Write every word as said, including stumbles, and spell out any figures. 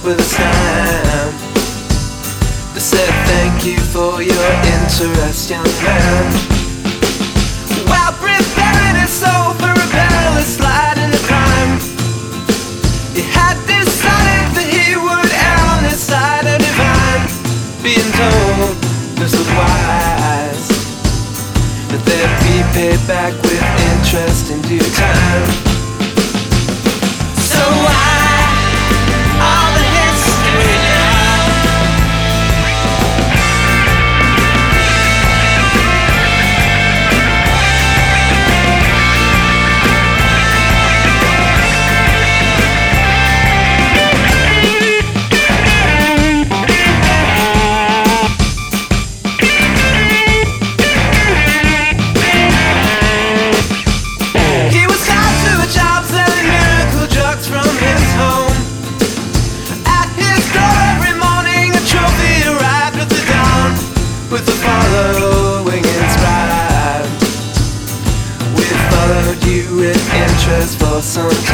with a stamp that said thank you for your interest, young man. While preparing his soul for a perilous slide into crime, he had decided that he would err on his side of divine, being told this was wise, that they'd be paid back with interest in due time. So why all the history now? He was tied to a job selling miracle drugs from his home. At his door every morning a trophy arrived at the dawn, with the following inscribed: we followed you with interest for some